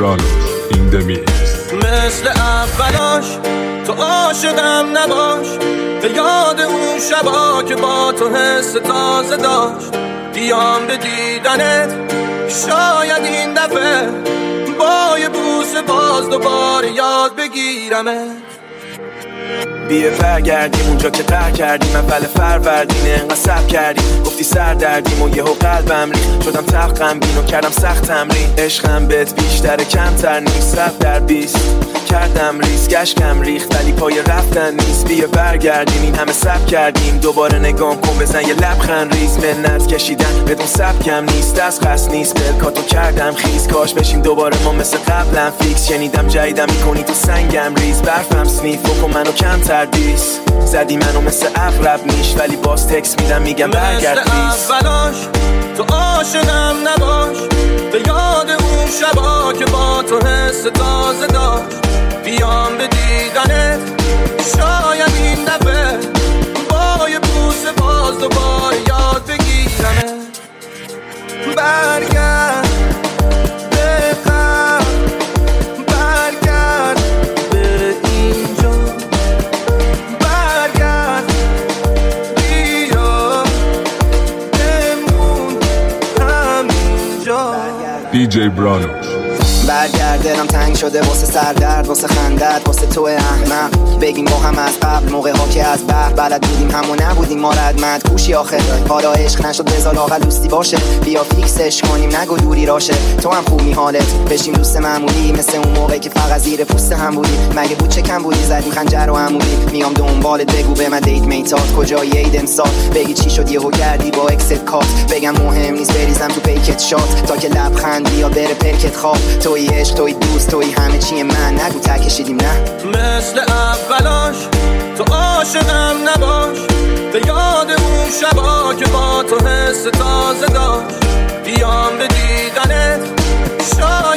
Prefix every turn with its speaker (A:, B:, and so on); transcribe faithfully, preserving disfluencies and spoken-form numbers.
A: برانوش این دمیکس.
B: مثل اولاش تو عاشقم نباش، به یاد اون شبا که با تو حس تازه داشت. بیام به دیدنت شاید این دفعه با یه بوسه باز دوباره یاد بگیرمه.
C: بیه برگردیم اونجا که قهر کردیم اول فروردینه، انقدر صبر کردیم گفتی سر دردیم و یهو قلبم ریخت، شدم تلخ غمگین و کردم سخت تمرین. عشقم بهت بیشتره کمتر نیست، صد در بیست کردم ریس گشکم ریخت ولی پای رفتن نیست. بیه برگردیم این همه صبر کردیم دوباره نگام کن بزن یه لبخند ریز. منت کشیدن بدون سبکم نیست از قصد نیست، بلکاتو کردم خیز کاش بشیم دوباره ما مثل قبلا فیکس. شنیدم جدیدم میکنی تو سنگم ریز، برفم سنیف بکن منو کمتر دیس. زدی منو مثل اقرب میش ولی باز تکس میدم میگم برگرد پیس.
B: مثل اولاش تو عاشقم نباش، به یاد اون شبا که با تو حس تازه داشت. بیام به دیدنت شاید این دفعه با یه بوسه باز دوباره یاد بگیرمه. برگرد به قلب، برگرد به اینجا، برگرد بیا بمون همینجا.
A: دی جی برانوش
D: برگرد دلم تنگ شده واسه سردرد واسه خندت واسه تو احمق. بگیم با هم از قبل موقع ها که از بحر بلد بودیم همو نبودیم ما ردمند کوشی آخر. حالا عشق نشد بذار لاغل دوستی باشه، بیا فیکسش کنیم نگو دوری راشه. تو هم خوب می حالت بشیم دوست معمولی مثل اون موقع که فقط زیر پوست هم بودی. مگه بود چه کم بودی زدیم خنجر و عمودی. میام دنبالت بگو به من دیت میتات کجایی عید امسال. بگی چی شد یهو کردی با اکست کات، بگم مهم نیست بریزم تو پیکت شات تا که لبخند بیا بره پرکت خواب. توی عشق توی دوست توی همه چی من، نگو ته کشیدیم نه.
B: مثل اولاش تو عاشقم نباش، به یاد اون شبا که با تو حس تازه داشت. بیام به دیدنت شاید